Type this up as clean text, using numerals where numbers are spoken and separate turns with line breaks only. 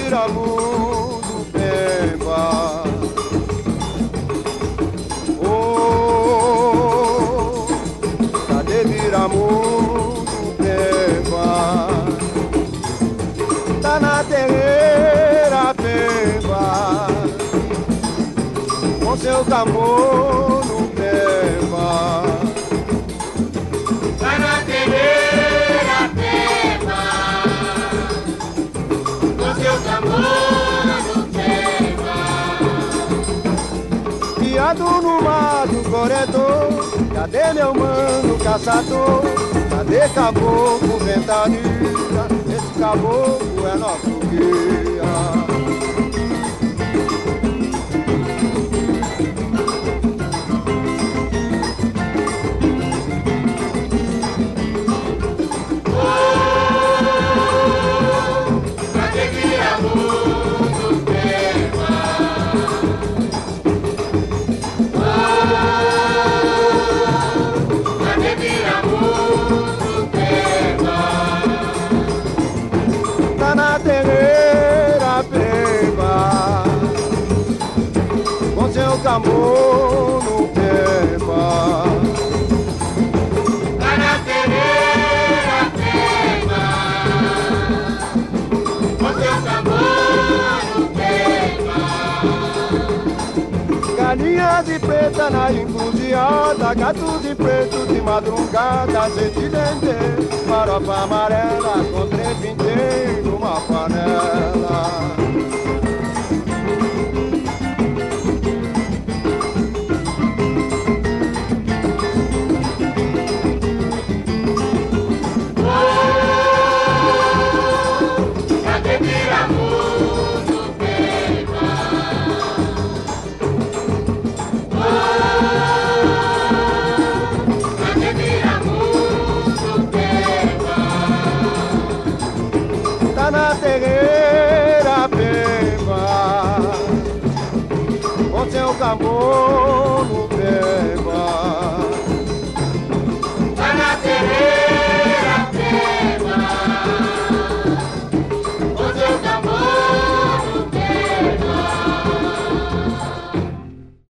Viramu do Pemba. Oh, cadê Viramu do Pemba? Tá na terreira Pemba, com seu tambor no Pemba.
Tá na terreira Pemba, com seu tambor no Pemba.
Piado no mato corredor, cadê meu mano caçador? Cadê caboclo ventania? Esse caboclo é nosso guia. Tá na terreira Pemba, com seu tambor no Pemba.
Tá na terreira Pemba, com seu tambor no Pemba.
Galinha de preta na encruzilhada, gato de preto de madrugada, azeite de dendê, farofa amarela com trem pinteiro numa panela.